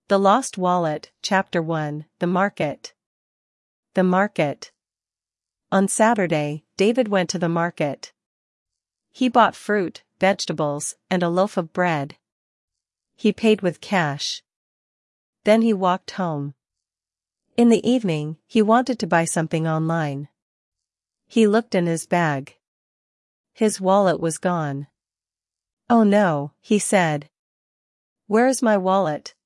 The Lost Wallet, Chapter 1, The Market. The Market. On Saturday, David went to the market. He bought fruit, vegetables, and a loaf of bread. He paid with cash. Then he walked home. In the evening, he wanted to buy something online. He looked in his bag. His wallet was gone. "Oh no," he said. "Where is my wallet?"